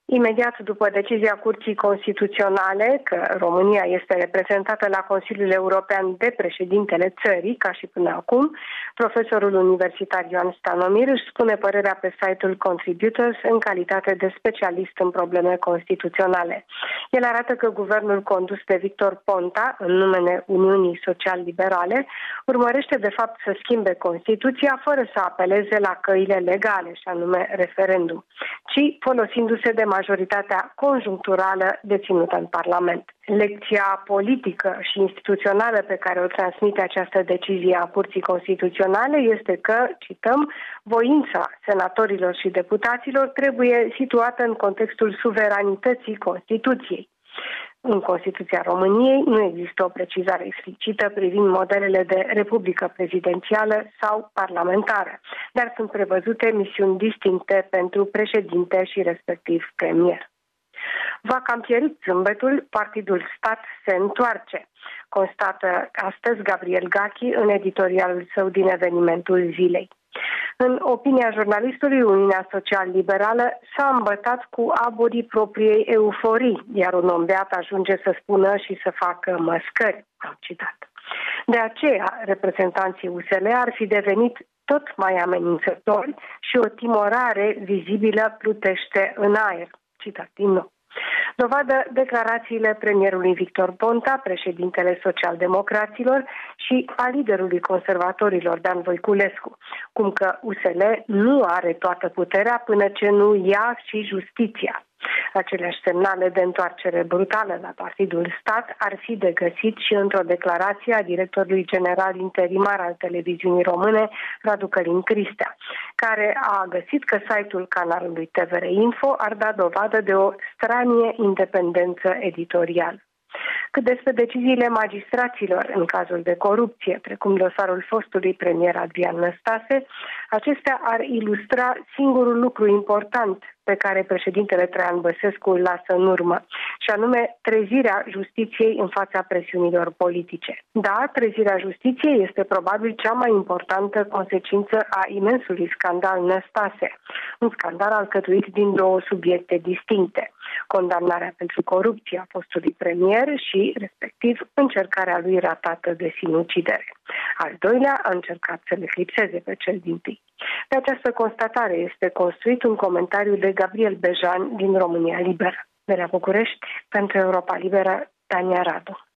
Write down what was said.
Imediat după decizia Curții Constituționale că România este reprezentată la Consiliul European de președintele țării, ca și până acum, profesorul universitar Ioan Stanomir își spune părerea pe site-ul Contributors în calitate de specialist în probleme constituționale. El arată că guvernul condus de Victor Ponta, în numele Uniunii Social-Liberale, urmărește de fapt să schimbe Constituția fără să apeleze la căile legale, și anume referendum, ci folosindu-se de majoritatea conjuncturală deținută în Parlament. Lecția politică și instituțională pe care o transmite această decizie a Curții Constituționale este că, cităm, voința senatorilor și deputaților trebuie situată în contextul suveranității Constituției. În Constituția României nu există o precizare explicită privind modelele de republică prezidențială sau parlamentară, dar sunt prevăzute misiuni distincte pentru președinte și respectiv premier. Va cam pierit zâmbetul, Partidul Stat se întoarce, constată astăzi Gabriel Gachi în editorialul său din evenimentul zilei. În opinia jurnalistului, Uniunea Social-Liberală s-a îmbătat cu aburii propriei euforii, iar un om beat ajunge să spună și să facă măscări, am citat. De aceea, reprezentanții USL ar fi devenit tot mai amenințători și o timorare vizibilă plutește în aer, citat din nou. Dovadă declarațiile premierului Victor Ponta, președintele social-democraților și a liderului conservatorilor Dan Voiculescu, cum că USL nu are toată puterea până ce nu ia și justiția. Aceleași semnale de întoarcere brutală la Partidul Stat ar fi de găsit și într-o declarație a directorului general interimar al televiziunii române, Radu Călin Cristea, care a găsit că site-ul canalului TVR Info ar da dovadă de o stranie independență editorială. Cât despre deciziile magistraților în cazul de corupție, precum dosarul fostului premier Adrian Năstase, acestea ar ilustra singurul lucru important pe care președintele Traian Băsescu îl lasă în urmă, și anume trezirea justiției în fața presiunilor politice. Da, trezirea justiției este probabil cea mai importantă consecință a imensului scandal Năstase, un scandal alcătuit din două subiecte distincte: condamnarea pentru corupție a fostului premier și, respectiv, încercarea lui ratată de sinucidere. Al doilea a încercat să le eclipseze pe cel dintâi. Pe această constatare este construit un comentariu de Gabriel Bejan din România Liberă. De la București, pentru Europa Liberă, Tania Radu.